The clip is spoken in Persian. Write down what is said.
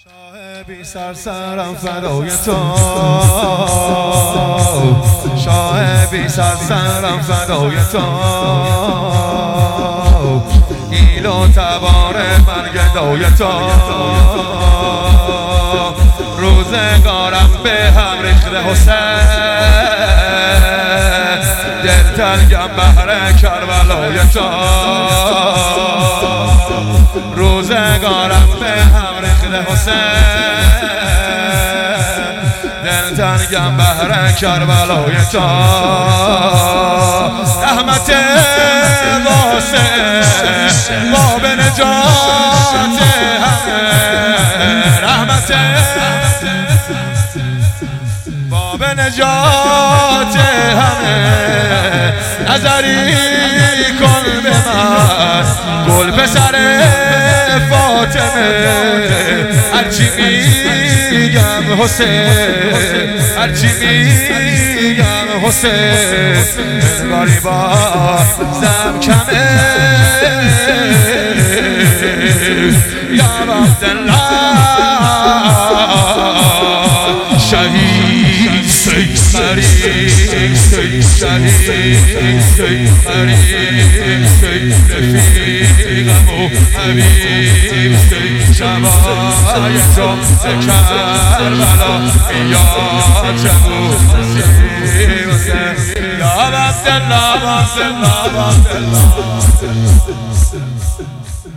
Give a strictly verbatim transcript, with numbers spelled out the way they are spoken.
شاه بی سر سرم فدای تو، شاه بی سر سرم فدای تو، ایل و تبار من گدای تو، روزگارم به هم ریخته حسین، دل تنگم بهر کربلای تو، روزگارم به هم ریخته حسین، دل تنگم بهر کربلای تو، رحمت واسه باب نجات همه، رحمت باب نجات همه، نظری کن به من گل پسر فاطمه، هرچی میگم حسین، هرچی میگم حسین، انگاری بازم کمه، یا عبدالله شهید سید سید سید شهید سید سید رفیقم و حبیب سید شبای تو کربلا بیاد جمو یا عبدالله عبدالله عبدالله